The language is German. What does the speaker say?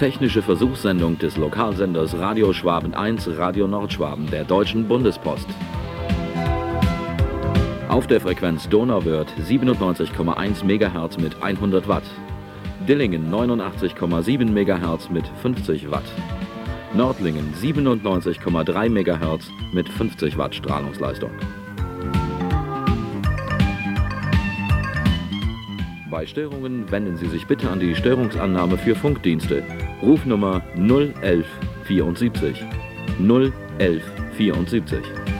technische Versuchssendung des Lokalsenders Radio Schwaben 1, Radio Nordschwaben der Deutschen Bundespost. Auf der Frequenz Donauwörth 97,1 MHz mit 100 Watt. Dillingen 89,7 MHz mit 50 Watt. Nördlingen 97,3 MHz mit 50 Watt Strahlungsleistung. Bei Störungen wenden Sie sich bitte an die Störungsannahme für Funkdienste. Rufnummer 011 74. 011 74.